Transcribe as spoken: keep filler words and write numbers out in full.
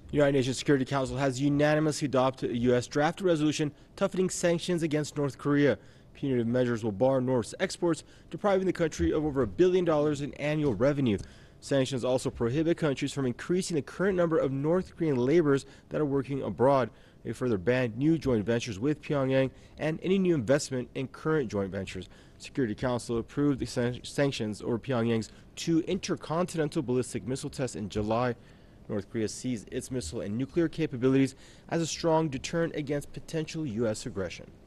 United Nations Security Council has unanimously adopted a U S draft resolution toughening sanctions against North Korea. Punitive measures will bar North's exports, depriving the country of over a billion dollars in annual revenue. Sanctions also prohibit countries from increasing the current number of North Korean laborers that are working abroad. They further banned new joint ventures with Pyongyang and any new investment in current joint ventures. Security Council approved the san- sanctions over Pyongyang's two intercontinental ballistic missile tests in July. North Korea sees its missile and nuclear capabilities as a strong deterrent against potential U S aggression.